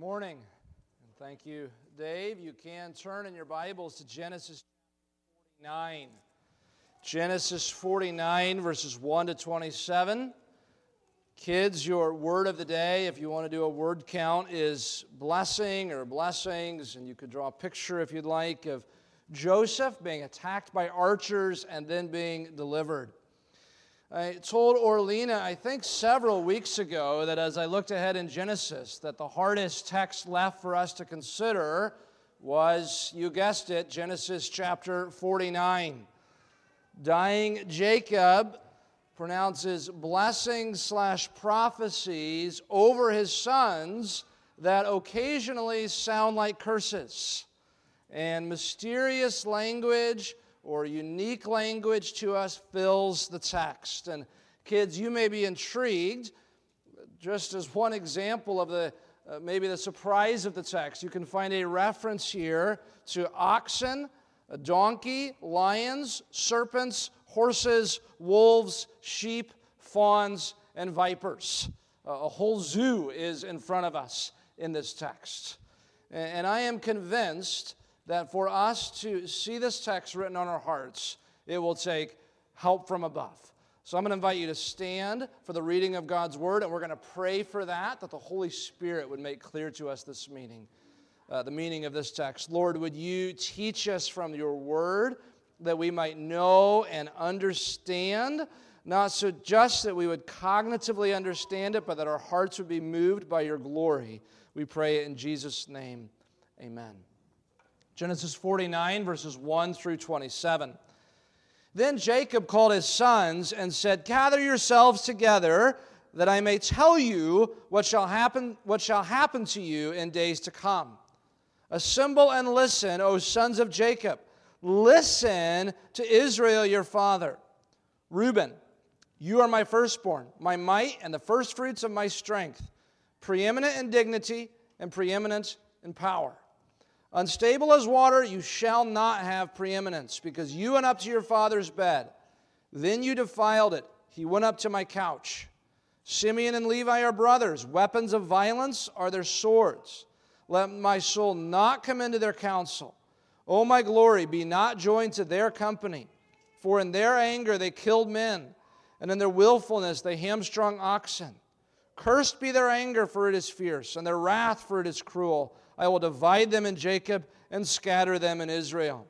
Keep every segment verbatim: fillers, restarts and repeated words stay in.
morning. And thank you, Dave. You can turn in your Bibles to Genesis forty-nine. Genesis forty-nine, verses one to twenty-seven. Kids, your word of the day, if you want to do a word count, is blessing or blessings. And you could draw a picture, if you'd like, of Joseph being attacked by archers and then being delivered. I told Orlina, I think several weeks ago, that as I looked ahead in Genesis, that the hardest text left for us to consider was, you guessed it, Genesis chapter forty-nine. Dying Jacob pronounces blessings slash prophecies over his sons that occasionally sound like curses. And mysterious language or unique language to us fills the text. And kids, you may be intrigued, just as one example of the uh, maybe the surprise of the text. You can find a reference here to oxen, a donkey, lions, serpents, horses, wolves, sheep, fawns, and vipers. Uh, a whole zoo is in front of us in this text. And, and I am convinced that for us to see this text written on our hearts, it will take help from above. So I'm going to invite you to stand for the reading of God's Word, and we're going to pray for that, that the Holy Spirit would make clear to us this meaning, uh, the meaning of this text. Lord, would you teach us from your Word that we might know and understand, not so just that we would cognitively understand it, but that our hearts would be moved by your glory. We pray it in Jesus' name. Amen. Genesis forty-nine, verses one through twenty-seven. Then Jacob called his sons and said, "Gather yourselves together, that I may tell you what shall happen, what shall happen to you in days to come. Assemble and listen, O sons of Jacob. Listen to Israel your father. Reuben, you are my firstborn, my might, and the firstfruits of my strength, preeminent in dignity and preeminent in power. Unstable as water, you shall not have preeminence, because you went up to your father's bed. Then you defiled it. He went up to my couch. Simeon and Levi are brothers. Weapons of violence are their swords. Let my soul not come into their counsel. O my glory, be not joined to their company. For in their anger they killed men, and in their willfulness they hamstrung oxen. Cursed be their anger, for it is fierce, and their wrath, for it is cruel. I will divide them in Jacob and scatter them in Israel.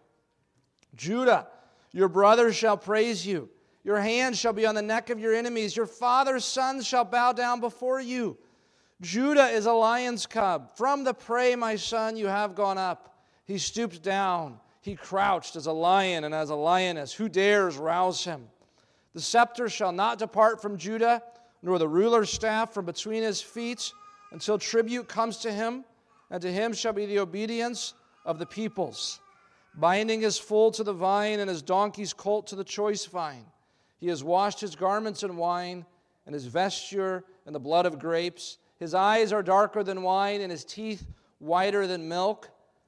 Judah, your brothers shall praise you. Your hand shall be on the neck of your enemies. Your father's sons shall bow down before you. Judah is a lion's cub. From the prey, my son, you have gone up. He stooped down. He crouched as a lion and as a lioness. Who dares rouse him? The scepter shall not depart from Judah, nor the ruler's staff from between his feet, until tribute comes to him, and to him shall be the obedience of the peoples. Binding his foal to the vine, and his donkey's colt to the choice vine. He has washed his garments in wine, and his vesture in the blood of grapes. His eyes are darker than wine, and his teeth whiter than milk.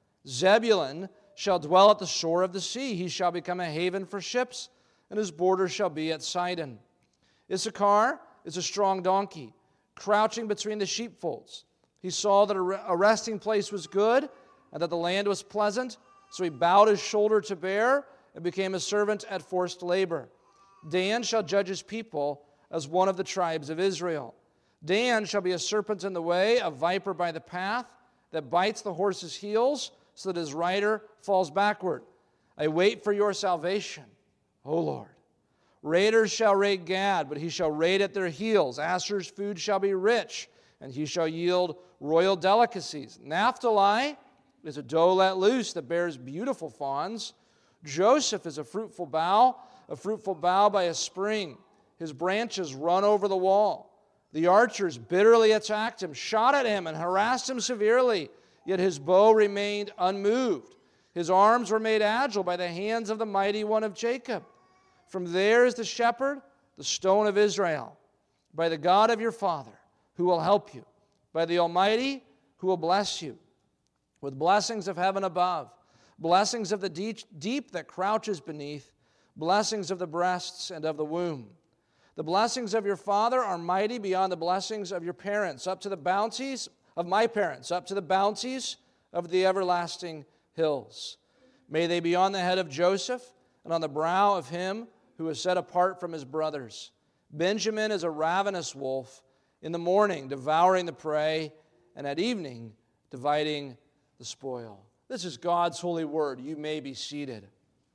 Zebulun shall dwell at the shore of the sea. He shall become a haven for ships, and his border shall be at Sidon. Issachar is a strong donkey, crouching between the sheepfolds. He saw that a resting place was good, and that the land was pleasant, so he bowed his shoulder to bear, and became a servant at forced labor. Dan shall judge his people as one of the tribes of Israel. Dan shall be a serpent in the way, a viper by the path, that bites the horse's heels, so that his rider falls backward. I wait for your salvation, O Lord. Raiders shall raid Gad, but he shall raid at their heels. Asher's food shall be rich, and he shall yield royal delicacies. Naphtali is a doe let loose that bears beautiful fawns. Joseph is a fruitful bough, a fruitful bough by a spring. His branches run over the wall. The archers bitterly attacked him, shot at him, and harassed him severely. Yet his bow remained unmoved. His arms were made agile by the hands of the mighty one of Jacob. From there is the shepherd, the stone of Israel, by the God of your father, who will help you, by the Almighty, who will bless you, with blessings of heaven above, blessings of the deep, deep that crouches beneath, blessings of the breasts and of the womb. The blessings of your father are mighty beyond the blessings of your parents, up to the bounties of my parents, up to the bounties of the everlasting hills. May they be on the head of Joseph and on the brow of him who is set apart from his brothers. Benjamin is a ravenous wolf, in the morning devouring the prey, and at evening dividing the spoil. This is God's holy word. You may be seated.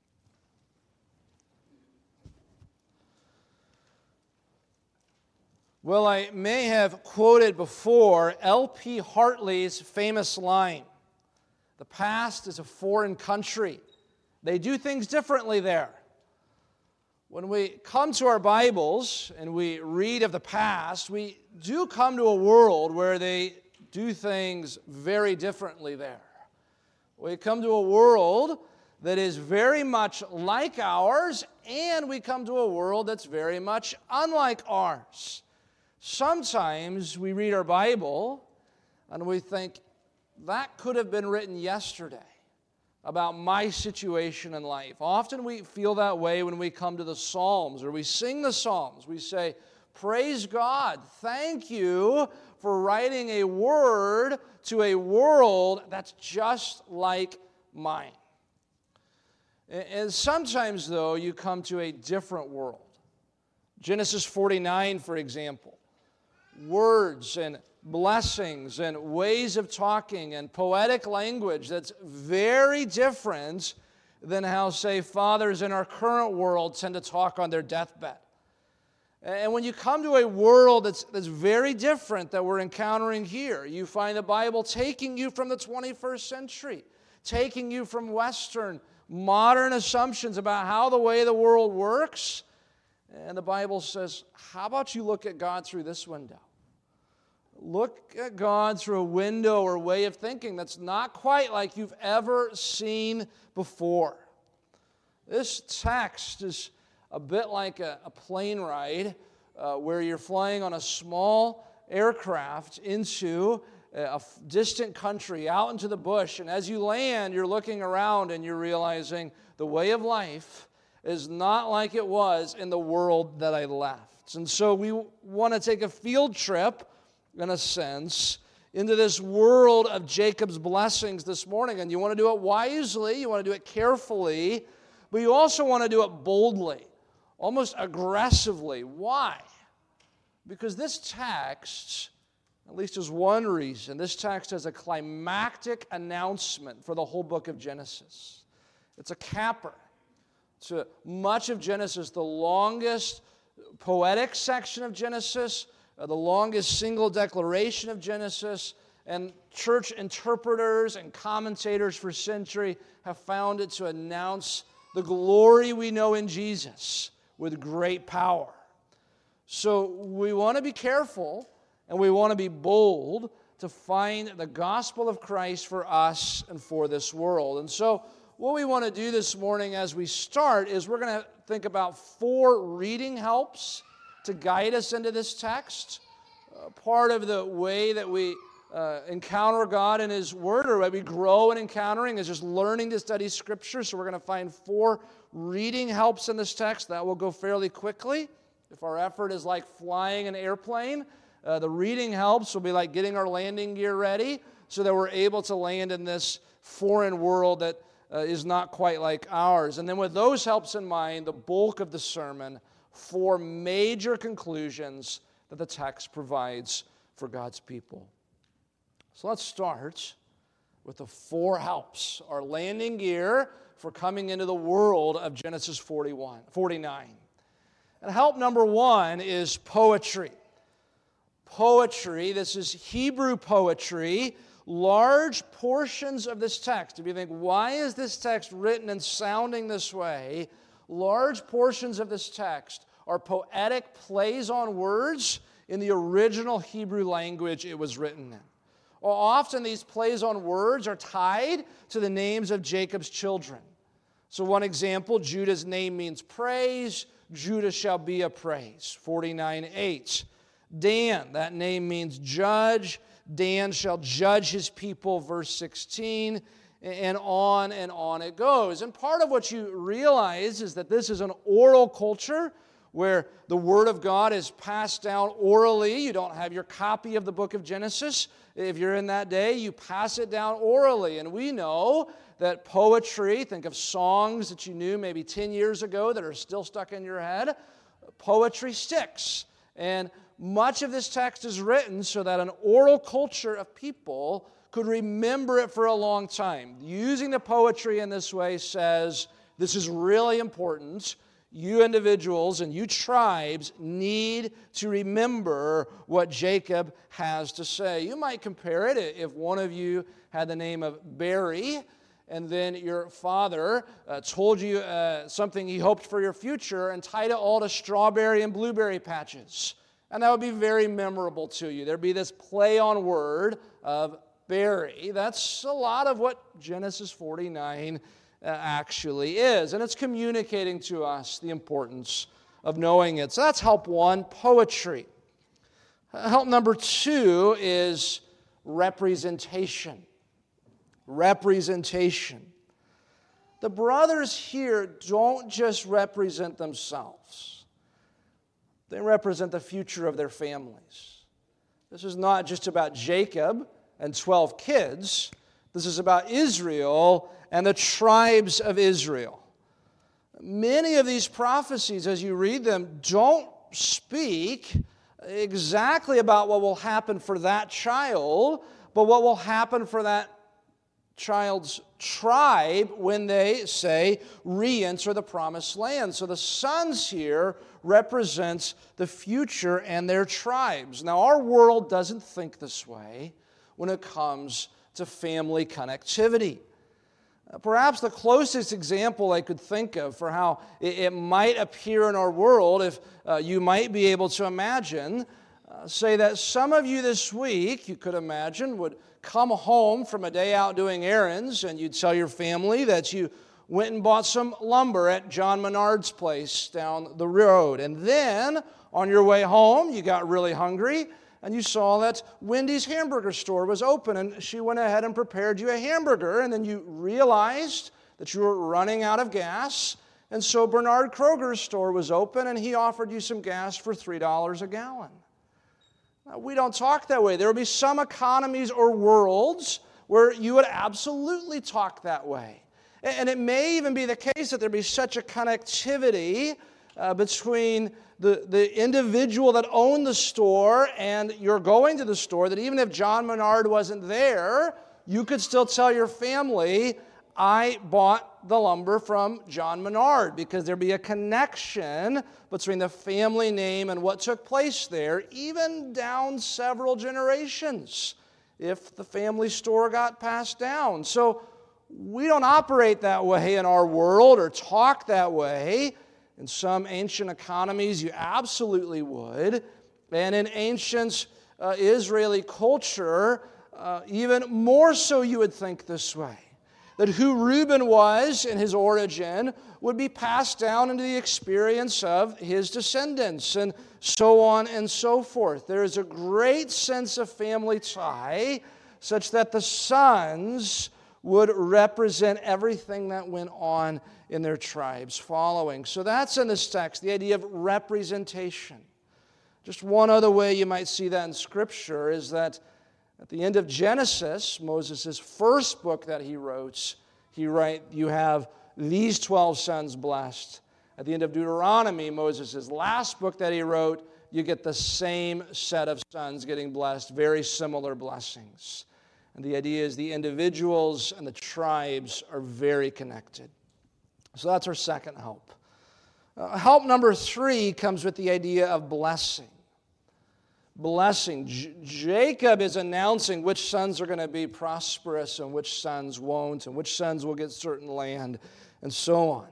Well, I may have quoted before L P Hartley's famous line, "The past is a foreign country. They do things differently there." When we come to our Bibles and we read of the past, we do come to a world where they do things very differently there. We come to a world that is very much like ours, and we come to a world that's very much unlike ours. Sometimes we read our Bible and we think, that could have been written yesterday about my situation in life. Often we feel that way when we come to the Psalms or we sing the Psalms. We say, praise God, thank you for writing a word to a world that's just like mine. And sometimes, though, you come to a different world. Genesis forty-nine, for example. Words and blessings and ways of talking and poetic language that's very different than how, say, fathers in our current world tend to talk on their deathbed. And when you come to a world that's, that's very different that we're encountering here, you find the Bible taking you from the twenty-first century, taking you from Western, modern assumptions about how the way the world works. And the Bible says, how about you look at God through this window? Look at God through a window or way of thinking that's not quite like you've ever seen before. This text is a bit like a, a plane ride uh, where you're flying on a small aircraft into a, a distant country, out into the bush, and as you land, you're looking around and you're realizing the way of life is not like it was in the world that I left. And so we want to take a field trip, in a sense, into this world of Jacob's blessings this morning. And you want to do it wisely, you want to do it carefully, but you also want to do it boldly, almost aggressively. Why? Because this text, at least is one reason, this text has a climactic announcement for the whole book of Genesis. It's a capper to much of Genesis, the longest poetic section of Genesis, uh, the longest single declaration of Genesis, and church interpreters and commentators for centuries have found it to announce the glory we know in Jesus with great power. So we want to be careful and we want to be bold to find the gospel of Christ for us and for this world. And so what we want to do this morning as we start is we're going to think about four reading helps to guide us into this text. Uh, part of the way that we uh, encounter God in His Word, or way we grow in encountering, is just learning to study Scripture. So we're going to find four reading helps in this text. That will go fairly quickly. If our effort is like flying an airplane, uh, the reading helps will be like getting our landing gear ready so that we're able to land in this foreign world that uh, is not quite like ours. And then with those helps in mind, the bulk of the sermon, four major conclusions that the text provides for God's people. So let's start with the four helps, our landing gear for coming into the world of Genesis forty-one, forty-nine. And help number one is poetry. Poetry, this is Hebrew poetry. Large portions of this text, if you think, why is this text written and sounding this way? Large portions of this text are poetic plays on words in the original Hebrew language it was written in. Well, often these plays on words are tied to the names of Jacob's children. So one example, Judah's name means praise. Judah shall be a praise, forty-nine eight. Dan, that name means judge. Dan shall judge his people, verse sixteen. And on and on it goes. And part of what you realize is that this is an oral culture where the Word of God is passed down orally. You don't have your copy of the book of Genesis. If you're in that day, you pass it down orally. And we know that poetry, think of songs that you knew maybe ten years ago that are still stuck in your head, poetry sticks. And much of this text is written so that an oral culture of people could remember it for a long time. Using the poetry in this way says, this is really important. You individuals and you tribes need to remember what Jacob has to say. You might compare it if one of you had the name of Barry, and then your father uh, told you uh, something he hoped for your future and tied it all to strawberry and blueberry patches. And that would be very memorable to you. There'd be this play on word of Barry. That's a lot of what Genesis forty-nine uh, actually is. And it's communicating to us the importance of knowing it. So that's help one, poetry. Uh, help number two is representation. Representation. The brothers here don't just represent themselves. They represent the future of their families. This is not just about Jacob and twelve kids. This is about Israel and the tribes of Israel. Many of these prophecies, as you read them, don't speak exactly about what will happen for that child, but what will happen for that child's tribe when they, say, re-enter the promised land. So the sons here represents the future and their tribes. Now, our world doesn't think this way when it comes to family connectivity. Uh, perhaps the closest example I could think of for how it, it might appear in our world, if uh, you might be able to imagine, uh, say that some of you this week, you could imagine, would come home from a day out doing errands, and you'd tell your family that you went and bought some lumber at John Menard's place down the road. And then, on your way home, you got really hungry, and you saw that Wendy's hamburger store was open, and she went ahead and prepared you a hamburger, and then you realized that you were running out of gas, and so Bernard Kroger's store was open, and he offered you some gas for three dollars a gallon. We don't talk that way. There will be some economies or worlds where you would absolutely talk that way. And it may even be the case that there be such a connectivity uh, between the, the individual that owned the store and you're going to the store that even if John Menard wasn't there, you could still tell your family, I bought the lumber from John Menard, because there'd be a connection between the family name and what took place there, even down several generations, if the family store got passed down. So we don't operate that way in our world or talk that way. In some ancient economies, you absolutely would. And in ancient uh, Israeli culture, uh, even more so you would think this way. That who Reuben was in his origin would be passed down into the experience of his descendants, and so on and so forth. There is a great sense of family tie, such that the sons would represent everything that went on in their tribes following. So that's in this text, the idea of representation. Just one other way you might see that in Scripture is that at the end of Genesis, Moses' first book that he wrote, he write, you have these twelve sons blessed. At the end of Deuteronomy, Moses' last book that he wrote, you get the same set of sons getting blessed, very similar blessings. And the idea is the individuals and the tribes are very connected. So that's our second help. Uh, help number three comes with the idea of blessing. Blessing. J- Jacob is announcing which sons are going to be prosperous and which sons won't, and which sons will get certain land, and so on.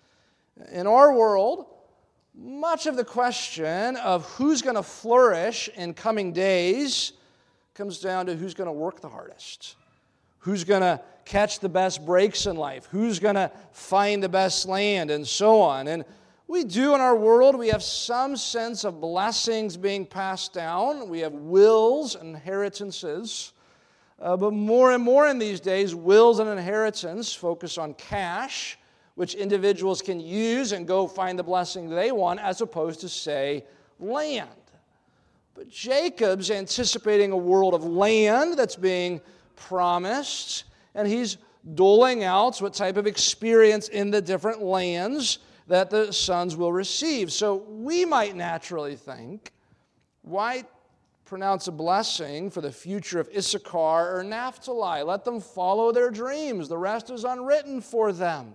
In our world, much of the question of who's going to flourish in coming days comes down to who's going to work the hardest, who's going to catch the best breaks in life, who's going to find the best land, and so on. And we do in our world, we have some sense of blessings being passed down. We have wills and inheritances. Uh, but more and more in these days, wills and inheritance focus on cash, which individuals can use and go find the blessing they want, as opposed to, say, land. But Jacob's anticipating a world of land that's being promised, and he's doling out what type of experience in the different lands that the sons will receive. So we might naturally think, why pronounce a blessing for the future of Issachar or Naphtali? Let them follow their dreams. The rest is unwritten for them.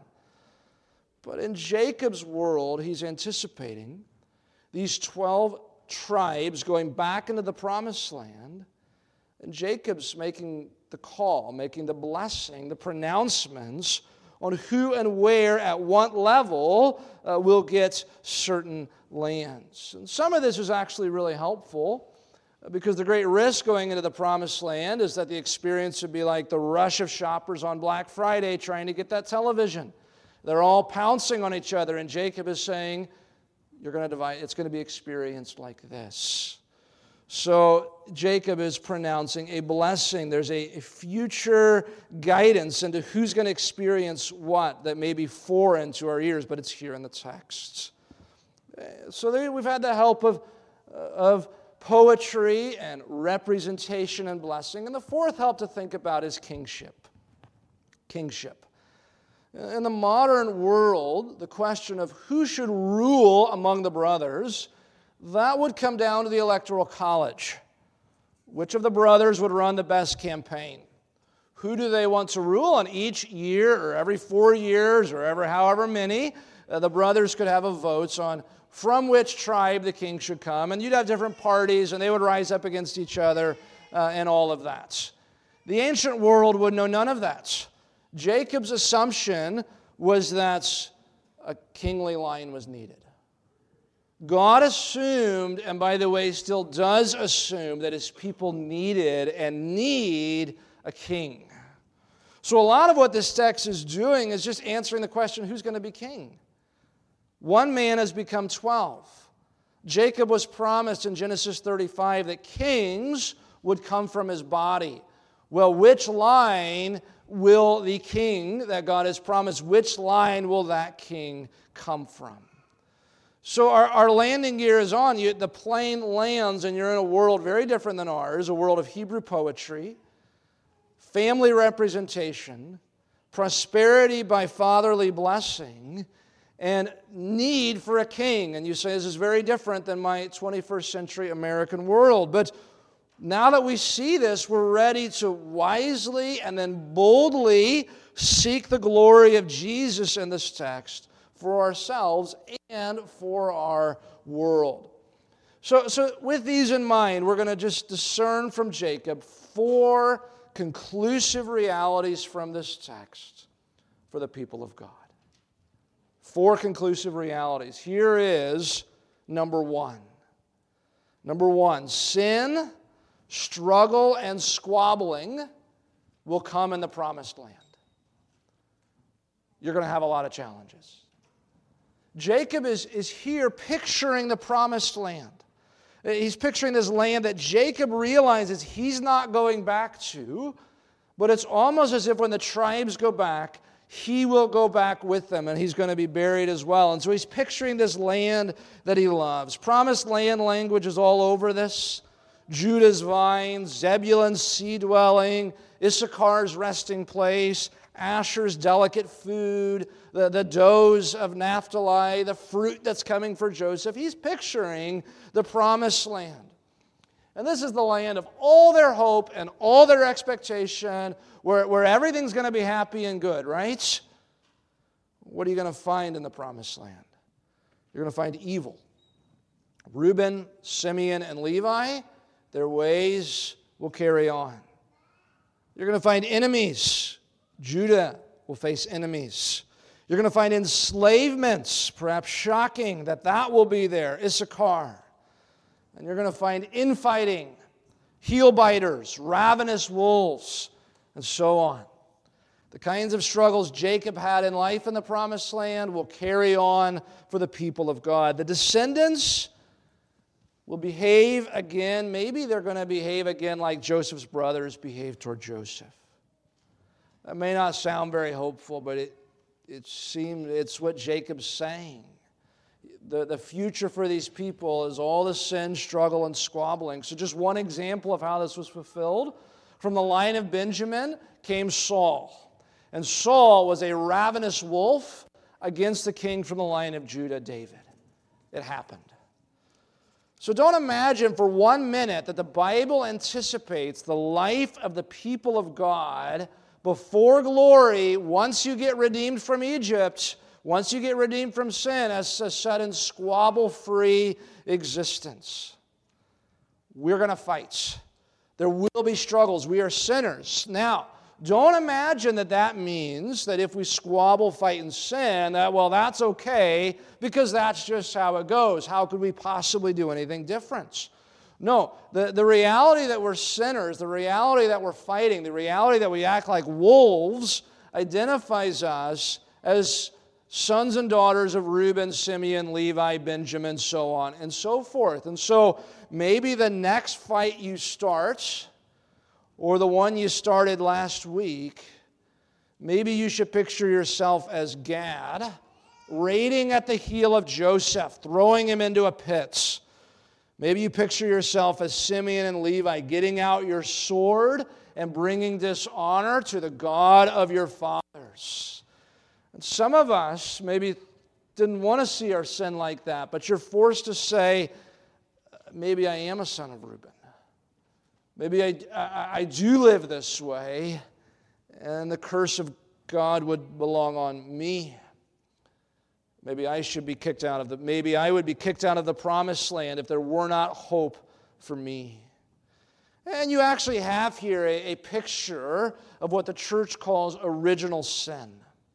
But in Jacob's world, he's anticipating these twelve tribes going back into the promised land, and Jacob's making the call, making the blessing, the pronouncements on who and where at what level uh, will get certain lands. And some of this is actually really helpful, because the great risk going into the promised land is that the experience would be like the rush of shoppers on Black Friday trying to get that television. They're all pouncing on each other, and Jacob is saying, you're going to divide, it's going to be experienced like this. So Jacob is pronouncing a blessing. There's a, a future guidance into who's going to experience what that may be foreign to our ears, but it's here in the text. So there, we've had the help of, of poetry and representation and blessing. And the fourth help to think about is kingship. Kingship. In the modern world, the question of who should rule among the brothers, that would come down to the Electoral College. Which of the brothers would run the best campaign? Who do they want to rule? And each year, or every four years, or ever however many, uh, the brothers could have a vote on from which tribe the king should come. And you'd have different parties, and they would rise up against each other, uh, and all of that. The ancient world would know none of that. Jacob's assumption was that a kingly line was needed. God assumed, and by the way, still does assume, that his people needed and need a king. So a lot of what this text is doing is just answering the question, who's going to be king? One man has become twelve. Jacob was promised in Genesis thirty-five that kings would come from his body. Well, which line will the king that God has promised, which line will that king come from? So our, our landing gear is on. You, the plane lands, and you're in a world very different than ours, a world of Hebrew poetry, family representation, prosperity by fatherly blessing, and need for a king. And you say, this is very different than my twenty-first century American world. But now that we see this, we're ready to wisely and then boldly seek the glory of Jesus in this text for ourselves and for our world. So, so with these in mind, we're going to just discern from Jacob four conclusive realities from this text for the people of God. Four conclusive realities. Here is number one. Number one, sin, struggle, and squabbling will come in the promised land. You're going to have a lot of challenges. Jacob is, is here picturing the promised land. He's picturing this land that Jacob realizes he's not going back to, but it's almost as if when the tribes go back, he will go back with them, and he's going to be buried as well. And so he's picturing this land that he loves. Promised land language is all over this. Judah's vine, Zebulun's sea dwelling, Issachar's resting place, Asher's delicate food, the, the does of Naphtali, the fruit that's coming for Joseph. He's picturing the promised land. And this is the land of all their hope and all their expectation, where, where everything's going to be happy and good, right? What are you going to find in the promised land? You're going to find evil. Reuben, Simeon, and Levi, their ways will carry on. You're going to find enemies. Judah will face enemies. You're going to find enslavements, perhaps shocking that that will be there, Issachar. And you're going to find infighting, heel-biters, ravenous wolves, and so on. The kinds of struggles Jacob had in life in the promised land will carry on for the people of God. The descendants will behave again. Maybe they're going to behave again like Joseph's brothers behaved toward Joseph. That may not sound very hopeful, but it, it seemed it's what Jacob's saying. The, the future for these people is all the sin, struggle, and squabbling. So just one example of how this was fulfilled. From the line of Benjamin came Saul. And Saul was a ravenous wolf against the king from the line of Judah, David. It happened. So don't imagine for one minute that the Bible anticipates the life of the people of God before glory, once you get redeemed from Egypt, once you get redeemed from sin, as a sudden squabble-free existence. We're going to fight. There will be struggles. We are sinners. Now, don't imagine that that means that if we squabble, fight, and sin, that, well, that's okay, because that's just how it goes. How could we possibly do anything different? No, the, the reality that we're sinners, the reality that we're fighting, the reality that we act like wolves identifies us as sons and daughters of Reuben, Simeon, Levi, Benjamin, so on and so forth. And so maybe the next fight you start, or the one you started last week, maybe you should picture yourself as Gad, raiding at the heel of Joseph, throwing him into a pit. Maybe you picture yourself as Simeon and Levi, getting out your sword and bringing dishonor to the God of your fathers. And some of us maybe didn't want to see our sin like that, but you're forced to say, maybe I am a son of Reuben. Maybe I, I, I do live this way, and the curse of God would belong on me. Maybe I should be kicked out of the, maybe I would be kicked out of the promised land if there were not hope for me. And you actually have here a, a picture of what the church calls original sin.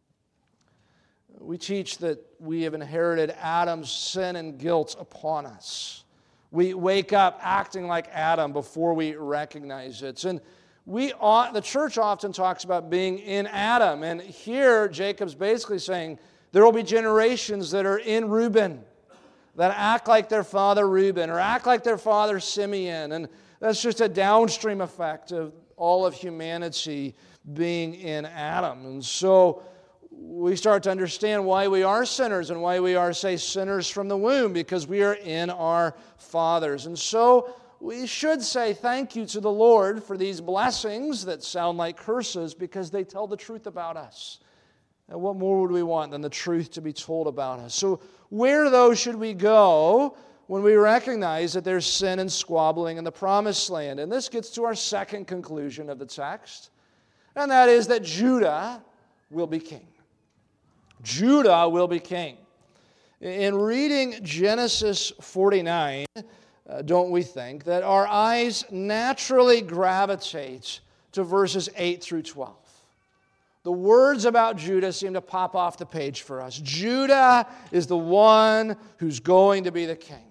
We teach that we have inherited Adam's sin and guilt upon us. We wake up acting like Adam before we recognize it. And we ought, the church often talks about being in Adam. And here, Jacob's basically saying there will be generations that are in Reuben, that act like their father Reuben, or act like their father Simeon. And that's just a downstream effect of all of humanity being in Adam. And so we start to understand why we are sinners and why we are, say, sinners from the womb, because we are in our fathers. And so we should say thank you to the Lord for these blessings that sound like curses, because they tell the truth about us. And what more would we want than the truth to be told about us? So where, though, should we go when we recognize that there's sin and squabbling in the promised land? And this gets to our second conclusion of the text, and that is that Judah will be king. Judah will be king. In reading Genesis forty-nine, uh, don't we think that our eyes naturally gravitate to verses eight through twelve? The words about Judah seem to pop off the page for us. Judah is the one who's going to be the king.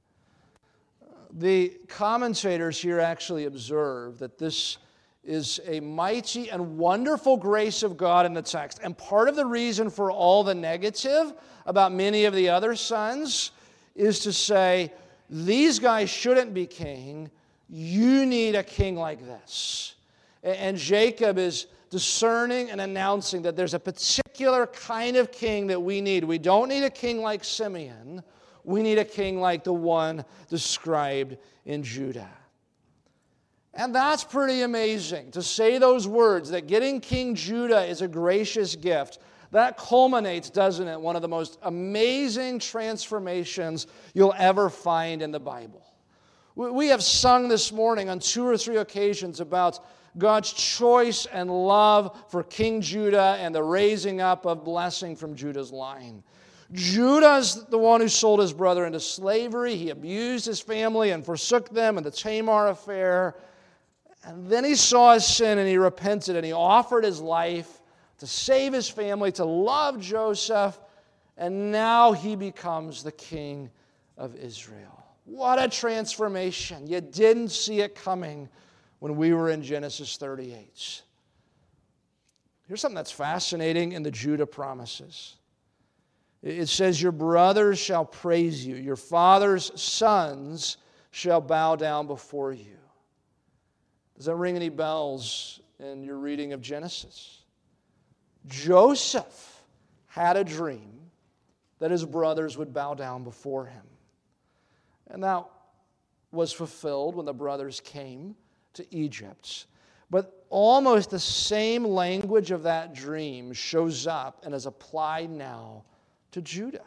The commentators here actually observe that this is a mighty and wonderful grace of God in the text. And part of the reason for all the negative about many of the other sons is to say, these guys shouldn't be king. You need a king like this. And Jacob is discerning and announcing that there's a particular kind of king that we need. We don't need a king like Simeon. We need a king like the one described in Judah. And that's pretty amazing, to say those words, that getting King Judah is a gracious gift. That culminates, doesn't it, one of the most amazing transformations you'll ever find in the Bible. We have sung this morning on two or three occasions about God's choice and love for King Judah and the raising up of blessing from Judah's line. Judah's the one who sold his brother into slavery. He abused his family and forsook them in the Tamar affair. And then he saw his sin and he repented and he offered his life to save his family, to love Joseph, and now he becomes the king of Israel. What a transformation. You didn't see it coming when we were in Genesis thirty-eight. Here's something that's fascinating in the Judah promises. It says, your brothers shall praise you, your father's sons shall bow down before you. Does that ring any bells in your reading of Genesis? Joseph had a dream that his brothers would bow down before him. And that was fulfilled when the brothers came to Egypt. But almost the same language of that dream shows up and is applied now to Judah.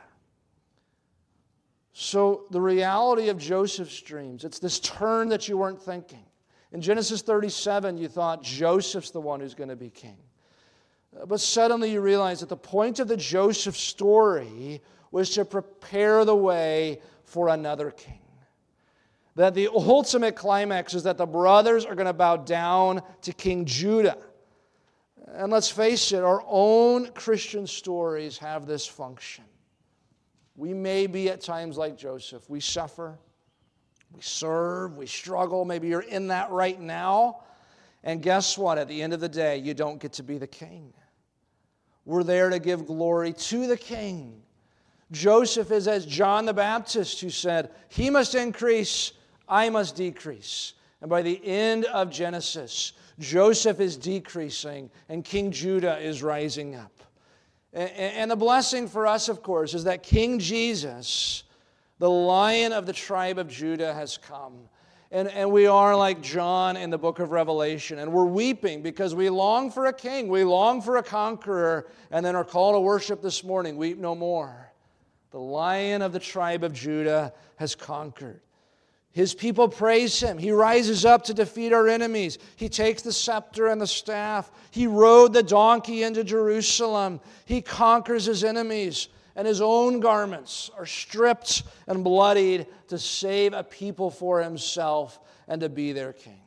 So the reality of Joseph's dreams, it's this turn that you weren't thinking. In Genesis thirty-seven, you thought Joseph's the one who's going to be king. But suddenly you realize that the point of the Joseph story was to prepare the way for another king. That the ultimate climax is that the brothers are going to bow down to King Judah. And let's face it, our own Christian stories have this function. We may be at times like Joseph. We suffer, we serve, we struggle. Maybe you're in that right now. And guess what? At the end of the day, you don't get to be the king. We're there to give glory to the king. Joseph is as John the Baptist who said, "He must increase, I must decrease." And by the end of Genesis, Joseph is decreasing and King Judah is rising up. And the blessing for us, of course, is that King Jesus, the Lion of the tribe of Judah, has come. And, and we are like John in the book of Revelation. And we're weeping because we long for a king. We long for a conqueror. And then our call to worship this morning, weep no more. The Lion of the tribe of Judah has conquered. His people praise him. He rises up to defeat our enemies. He takes the scepter and the staff. He rode the donkey into Jerusalem. He conquers his enemies. And his own garments are stripped and bloodied to save a people for himself and to be their king.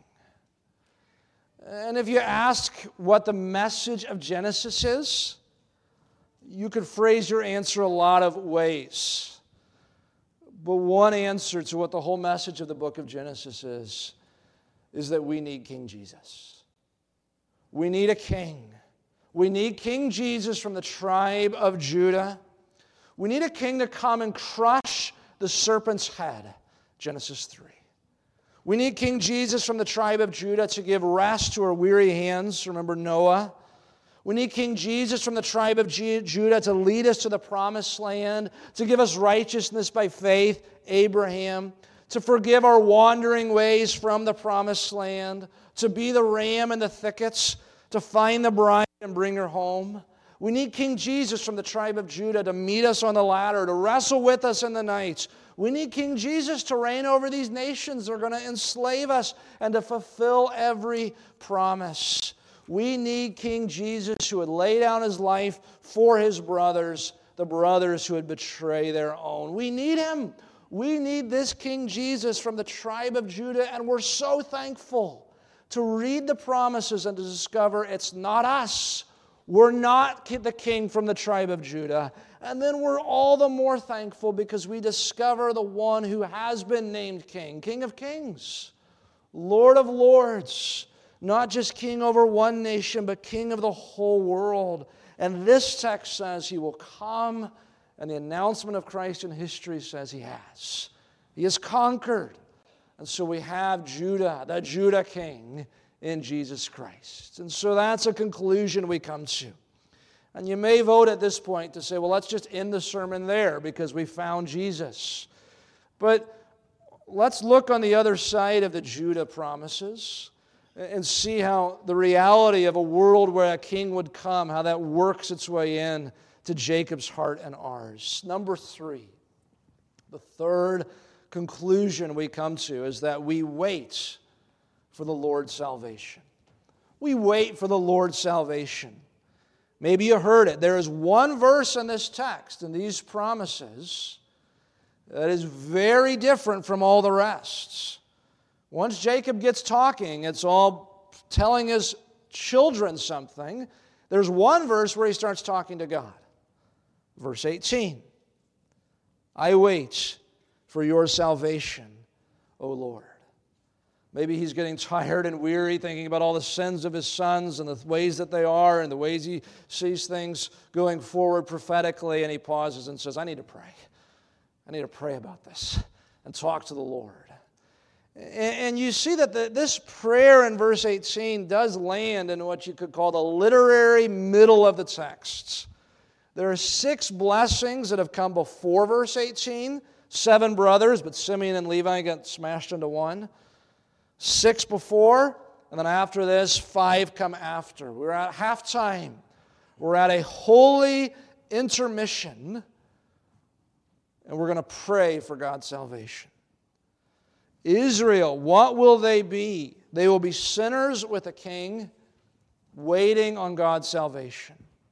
And if you ask what the message of Genesis is, you could phrase your answer a lot of ways. But one answer to what the whole message of the book of Genesis is, is that we need King Jesus. We need a king. We need King Jesus from the tribe of Judah. We need a king to come and crush the serpent's head, Genesis three. We need King Jesus from the tribe of Judah to give rest to our weary hands, remember Noah. We need King Jesus from the tribe of Judah to lead us to the promised land, to give us righteousness by faith, Abraham, to forgive our wandering ways from the promised land, to be the ram in the thickets, to find the bride and bring her home. We need King Jesus from the tribe of Judah to meet us on the ladder, to wrestle with us in the nights. We need King Jesus to reign over these nations that are going to enslave us and to fulfill every promise. We need King Jesus who would lay down his life for his brothers, the brothers who would betray their own. We need him. We need this King Jesus from the tribe of Judah, and we're so thankful to read the promises and to discover it's not us. We're not the king from the tribe of Judah. And then we're all the more thankful because we discover the one who has been named king, King of kings, Lord of lords, not just king over one nation, but king of the whole world. And this text says he will come, and the announcement of Christ in history says he has. He has conquered. And so we have Judah, the Judah king, in Jesus Christ. And so that's a conclusion we come to. And you may vote at this point to say, well, let's just end the sermon there because we found Jesus. But let's look on the other side of the Judah promises and see how the reality of a world where a king would come, how that works its way in to Jacob's heart and ours. Number three, the third conclusion we come to is that we wait for the Lord's salvation. We wait for the Lord's salvation. Maybe you heard it. There is one verse in this text and these promises that is very different from all the rest. Once Jacob gets talking, it's all telling his children something. There's one verse where he starts talking to God. Verse eighteen. I wait for your salvation, O Lord. Maybe he's getting tired and weary thinking about all the sins of his sons and the ways that they are and the ways he sees things going forward prophetically, and he pauses and says, I need to pray. I need to pray about this and talk to the Lord. And you see that the, this prayer in verse eighteen does land in what you could call the literary middle of the text. There are six blessings that have come before verse eighteen. Seven brothers, but Simeon and Levi got smashed into one. Six before, and then after this, five come after. We're at halftime. We're at a holy intermission, and we're going to pray for God's salvation. Israel, what will they be? They will be sinners with a king, waiting on God's salvation.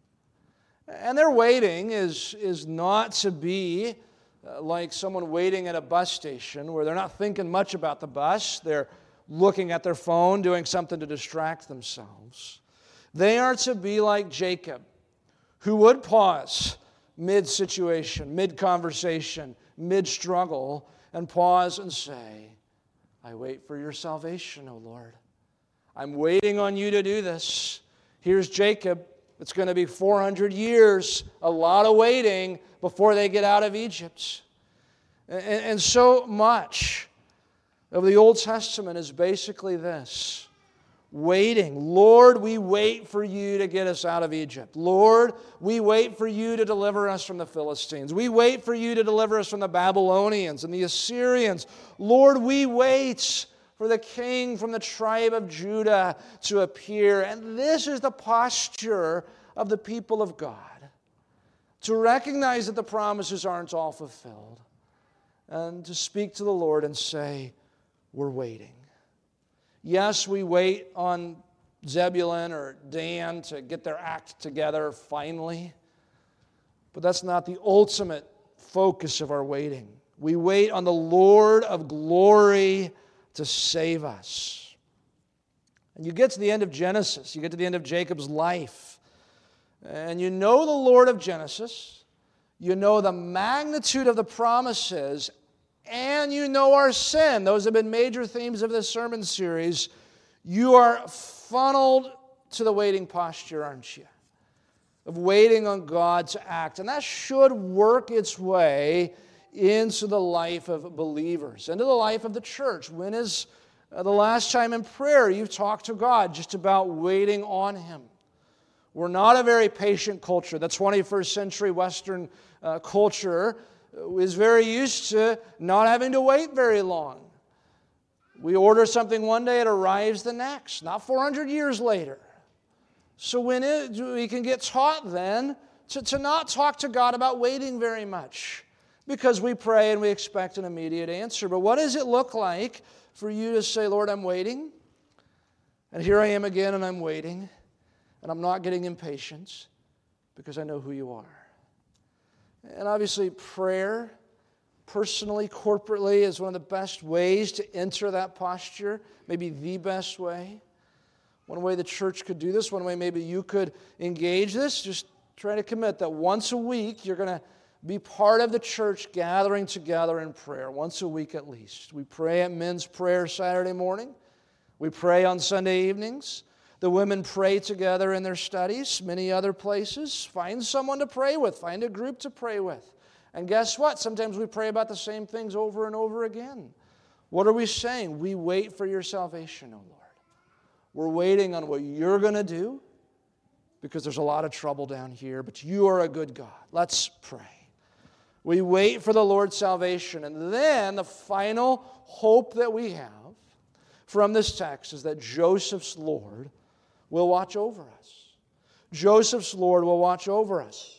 And their waiting is, is not to be uh, like someone waiting at a bus station where they're not thinking much about the bus. They're looking at their phone, doing something to distract themselves. They are to be like Jacob, who would pause mid-situation, mid-conversation, mid-struggle, and pause and say, I wait for your salvation, O Lord. I'm waiting on you to do this. Here's Jacob. It's going to be four hundred years, a lot of waiting before they get out of Egypt. And, and so much of the Old Testament is basically this. Waiting. Lord, we wait for you to get us out of Egypt. Lord, we wait for you to deliver us from the Philistines. We wait for you to deliver us from the Babylonians and the Assyrians. Lord, we wait for the king from the tribe of Judah to appear. And this is the posture of the people of God, to recognize that the promises aren't all fulfilled, and to speak to the Lord and say, we're waiting. Yes, we wait on Zebulun or Dan to get their act together finally, but that's not the ultimate focus of our waiting. We wait on the Lord of glory to save us. And you get to the end of Genesis, you get to the end of Jacob's life, and you know the Lord of Genesis, you know the magnitude of the promises, and you know our sin. Those have been major themes of this sermon series. You are funneled to the waiting posture, aren't you? Of waiting on God to act. And that should work its way into the life of believers, into the life of the church. When is uh, the last time in prayer you've talked to God just about waiting on Him? We're not a very patient culture. The twenty-first century Western uh, culture is very used to not having to wait very long. We order something one day, it arrives the next, not four hundred years later. So when it, we can get taught then to, to not talk to God about waiting very much, because we pray and we expect an immediate answer. But what does it look like for you to say, Lord, I'm waiting, and here I am again, and I'm waiting, and I'm not getting impatient because I know who you are. And obviously prayer, personally, corporately, is one of the best ways to enter that posture, maybe the best way. One way the church could do this, one way maybe you could engage this, just try to commit that once a week you're going to be part of the church gathering together in prayer, once a week at least. We pray at men's prayer Saturday morning. We pray on Sunday evenings. The women pray together in their studies, many other places. Find someone to pray with. Find a group to pray with. And guess what? Sometimes we pray about the same things over and over again. What are we saying? We wait for your salvation, O Lord. We're waiting on what you're going to do because there's a lot of trouble down here, but you are a good God. Let's pray. We wait for the Lord's salvation. And then the final hope that we have from this text is that Joseph's Lord will watch over us. Joseph's Lord will watch over us.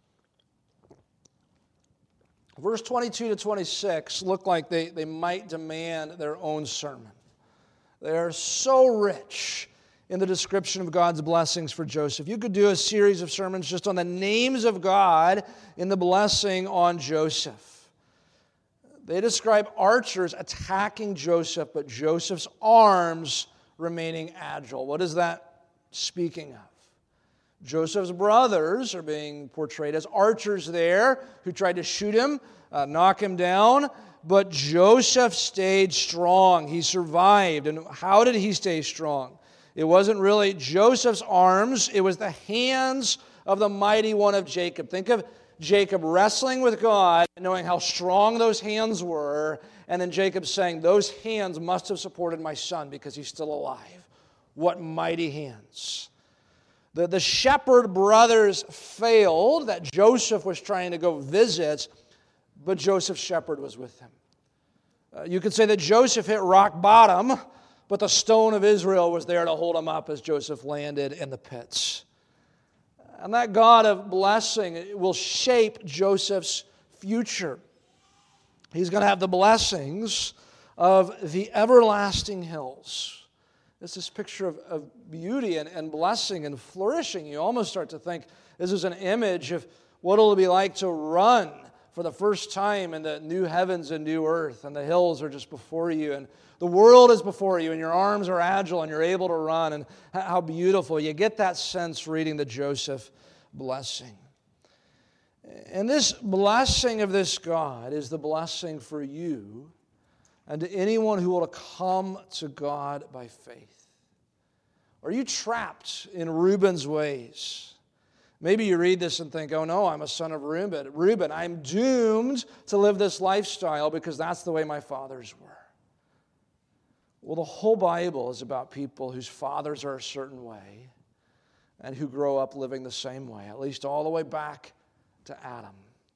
Verse twenty-two to twenty-six look like they, they might demand their own sermon. They are so rich in the description of God's blessings for Joseph. You could do a series of sermons just on the names of God in the blessing on Joseph. They describe archers attacking Joseph, but Joseph's arms remaining agile. What is that speaking of? Joseph's brothers are being portrayed as archers there who tried to shoot him, uh, knock him down, but Joseph stayed strong. He survived. And how did he stay strong? It wasn't really Joseph's arms, it was the hands of the mighty one of Jacob. Think of Jacob wrestling with God, knowing how strong those hands were, and then Jacob saying, those hands must have supported my son because he's still alive. What mighty hands. The, the shepherd brothers failed, that Joseph was trying to go visit, but Joseph's shepherd was with him. Uh, you could say that Joseph hit rock bottom, but the stone of Israel was there to hold him up as Joseph landed in the pits. And that God of blessing will shape Joseph's future. He's going to have the blessings of the everlasting hills. It's this picture of, of beauty and, and blessing and flourishing. You almost start to think this is an image of what it'll be like to run for the first time in the new heavens and new earth, and the hills are just before you, and the world is before you, and your arms are agile, and you're able to run, and how beautiful. You get that sense reading the Joseph blessing. And this blessing of this God is the blessing for you and to anyone who will come to God by faith. Are you trapped in Reuben's ways? Maybe you read this and think, oh no, I'm a son of Reuben. Reuben, I'm doomed to live this lifestyle because that's the way my fathers were. Well, the whole Bible is about people whose fathers are a certain way and who grow up living the same way, at least all the way back to Adam.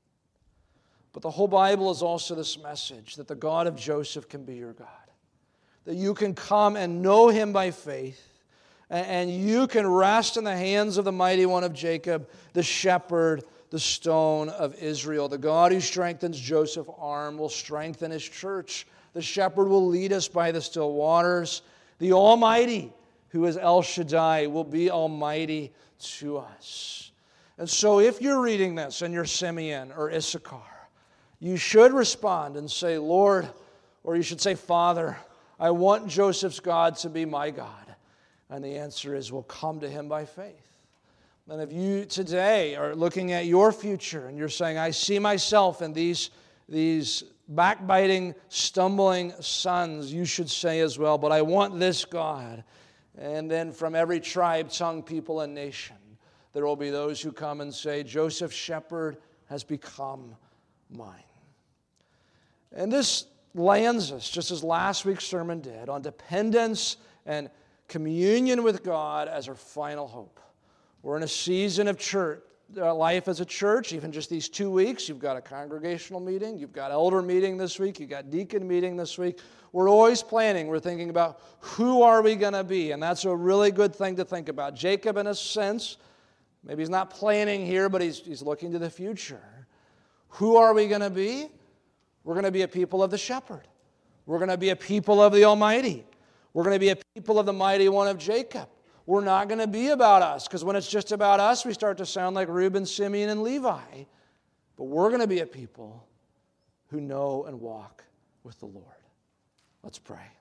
But the whole Bible is also this message that the God of Joseph can be your God, that you can come and know Him by faith, and you can rest in the hands of the mighty one of Jacob, the shepherd, the stone of Israel. The God who strengthens Joseph's arm will strengthen His church. The shepherd will lead us by the still waters. The Almighty, who is El Shaddai, will be almighty to us. And so if you're reading this and you're Simeon or Issachar, you should respond and say, Lord, or you should say, Father, I want Joseph's God to be my God. And the answer is, we'll come to Him by faith. And if you today are looking at your future and you're saying, I see myself in these, these backbiting, stumbling sons, you should say as well, but I want this God. And then from every tribe, tongue, people, and nation, there will be those who come and say, Joseph's shepherd has become mine. And this lands us, just as last week's sermon did, on dependence and communion with God as our final hope. We're in a season of church, uh, life as a church, even just these two weeks. You've got a congregational meeting, you've got elder meeting this week, you've got deacon meeting this week. We're always planning, we're thinking about who are we going to be, and that's a really good thing to think about. Jacob, in a sense, maybe he's not planning here, but he's, he's looking to the future. Who are we going to be? We're going to be a people of the shepherd. We're going to be a people of the Almighty. We're going to be a people of the mighty one of Jacob. We're not going to be about us, because when it's just about us, we start to sound like Reuben, Simeon, and Levi. But we're going to be a people who know and walk with the Lord. Let's pray.